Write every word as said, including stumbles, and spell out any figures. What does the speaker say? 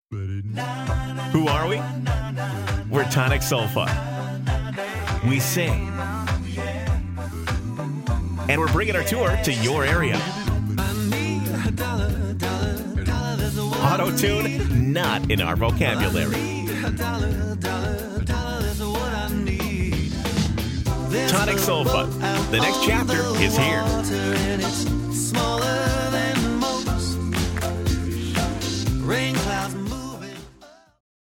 Who are we? We're Tonic Soulfun. We sing. And we're bringing our tour to your area. Auto-tune, not in our vocabulary. Tonic Soulfun. The next chapter is here.